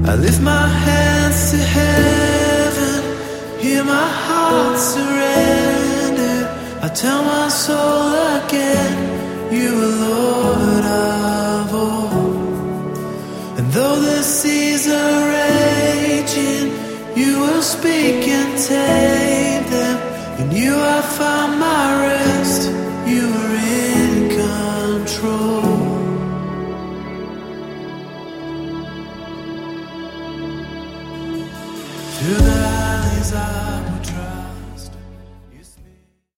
I lift my hands to heaven, hear my heart surrender. I tell my soul again, you are Lord of all. And though the seas are raging, you will speak and tame them. In you I found my rest, you are in control. Through the valleys I will trust.